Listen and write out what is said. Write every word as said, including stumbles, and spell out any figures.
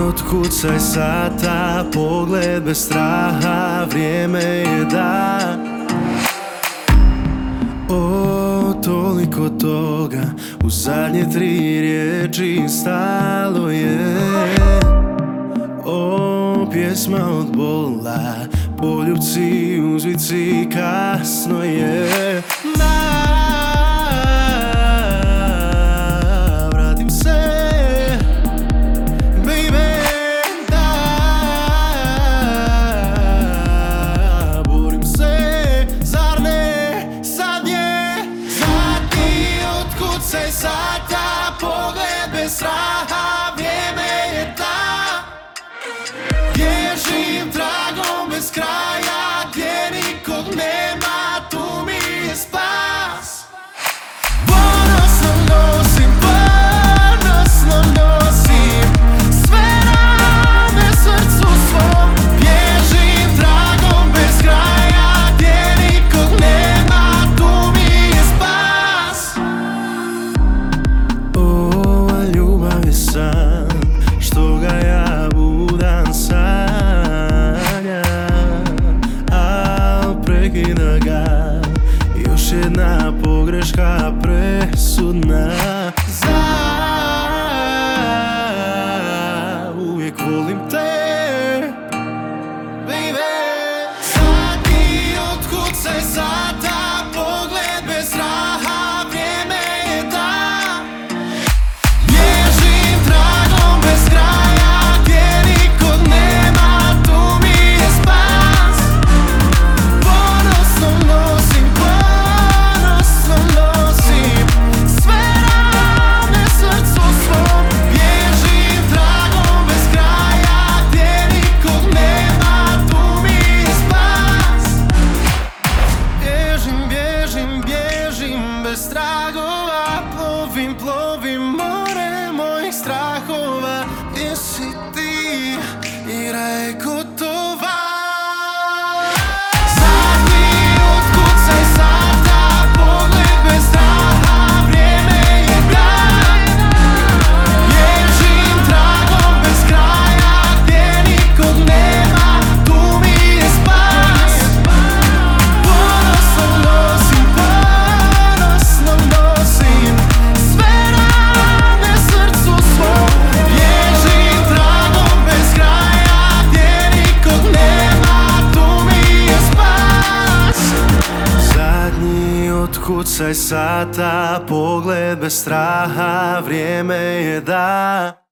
otkucaj sata, pogled bez straha, vrijeme je da. O, toliko toga, u zadnje tri riječi stalo je. O, pjesma od bola, poljubci, uzvici, kasno je. Da, vratim se, baby, da, borim se, zar ne, sad je zadnji otkucaj sata, pogled bez straha, vrijeme je da. Bježim tragom bez kraja, gdje nikog nema, tu mi je spas. Ponosno nosim, ponosno nosim sve rane srcu svom. Bježim tragom bez kraja, gdje nikog nema, tu mi je spas. Ova ljubav je san, što ga ja budan sanjam, al prekida ga još jedna pogreška presudna. Za uvijek volim te, baby. Zadnji otkucaj sata, pogled bez straha, vrijeme je da. Bježim tragom bez kraja, gdje nikog nema, tu mi je spas. Ponosno nosim, ponosno nosim sve rane srcu svom. Bježim tragom bez kraja, gdje nikog nema, tu mi je spas. Bježim, bježim, bježim bez tragova, plovim, plovim more mojih strahova. Gdje si ti, igra je gotova. Zadnji otkucaj sata, pogled bez straha, vrijeme je da. Bježim tragom bez kraja, gdje nikog nema, tu mi je spas. Ponosno nosim, ponosno nosim sve rane srcu svom. Bježim tragom bez kraja, gdje nikog nema, tu mi je spas. Zadnji otkucaj sata, pogled bez straha, vrijeme je da.